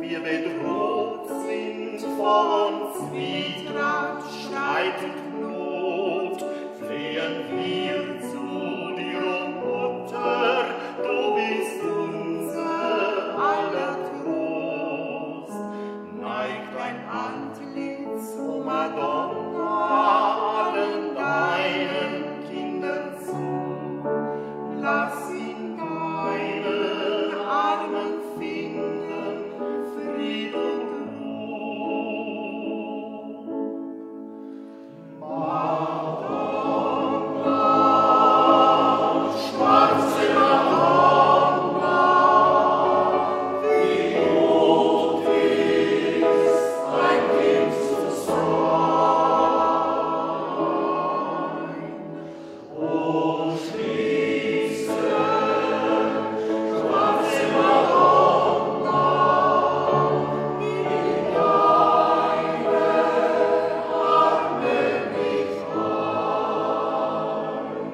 wir bedroht sind von Zwietracht, Streit und Not, flehen wir zu dir, o Mutter, du bist unser aller Trost. Neig dein Antlitz, o Madonna, allen deinen Kindern zu, lass in deinen Armen finden Fried und Ruhe. Madonna, schwarze Madonna, wie gut ist ein Kind zu sein. O schließe, schwarze Madonna, in deine Arme mich ein.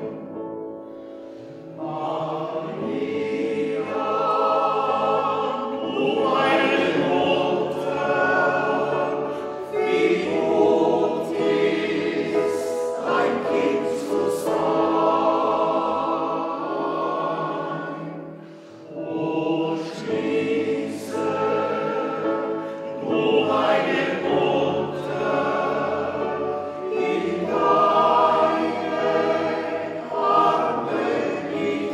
Maria, du meine Mutter, wie gut ist ein Kind zu sein. O schließe, du meine Mutter, in deine Arme mich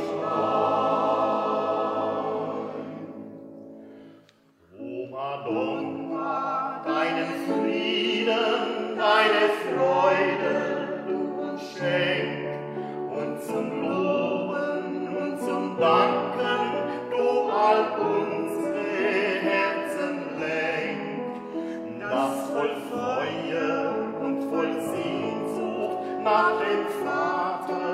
ein. O Madonna, deinen Frieden, deine Freude du uns schenk, und zum Loben und zum Danken du all unsere Herzen lenk, das voll Feuer und voll Sehnsucht nach dem Vater